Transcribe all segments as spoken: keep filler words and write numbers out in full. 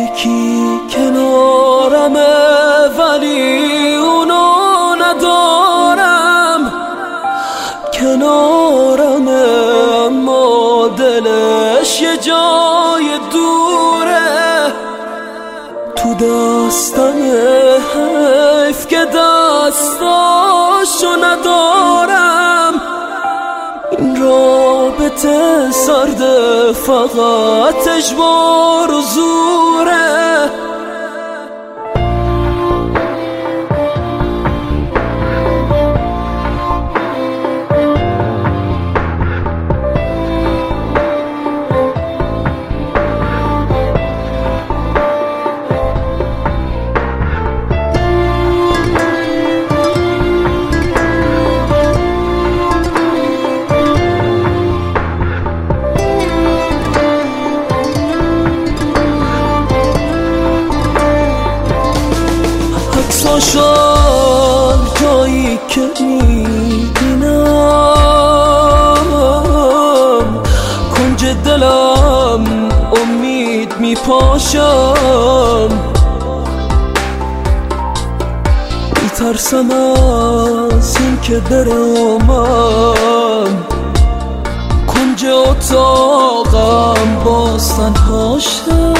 یکی کنارمه ولی اونو ندارم، کنارمه اما دلش یه جای دوره. تو دستمه حیف که دستاشو ندارم، این رابطه سرده فقط اجبار و زوره. عکساشان جایی که میبینم، کنج دلم امید میپاشم. میترسم از این که برم کنج اتاقم باز تنهاشم.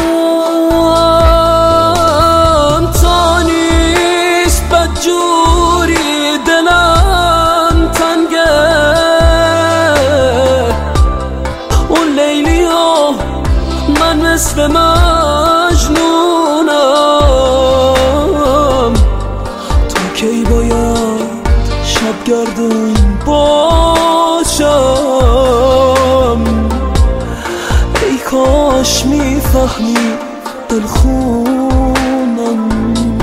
جوری دلم تنگه، اون لیلی ها من مثل مجنونم. تا کی باید شب گردون باشم؟ ای کاش میفهمی دلخونم.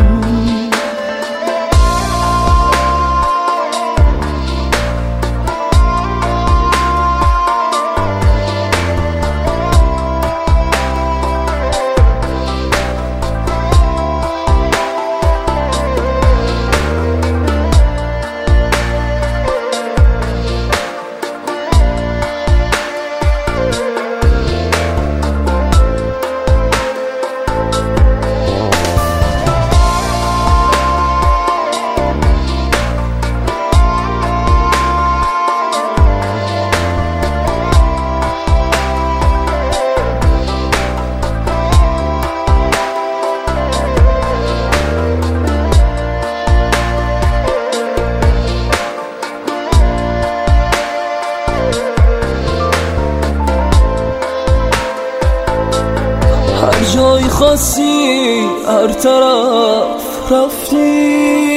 جای خاصی هر طرف رفتی،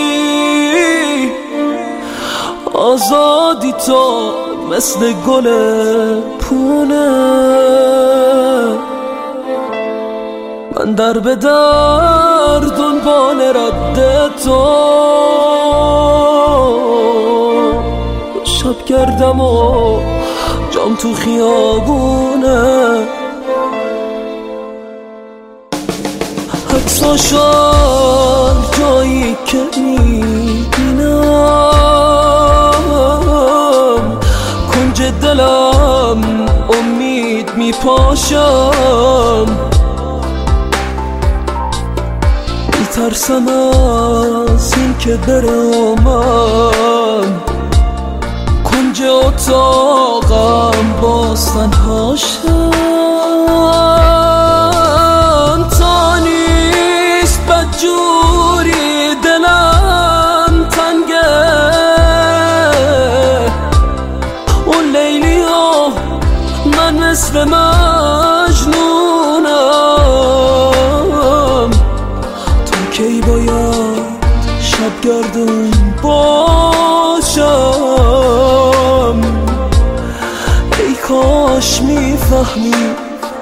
آزادی تو مثل گل پونه. من در به در دنبال رد تو شب گردم و جام تو خیابونه. عکساشان جایی که میبینم، کنج دلم امید میپاشم. میترسم از این که برم کنج اتاقم باز تنهاشم. جوری دلم تنگه، اون لیلی ها من مثل مجنونم. تا کی باید شب گردون باشم؟ ای کاش میفهمی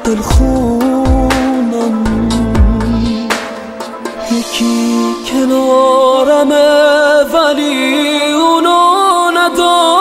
دلخونم. یکی کنارمه ولی اونو ندارم،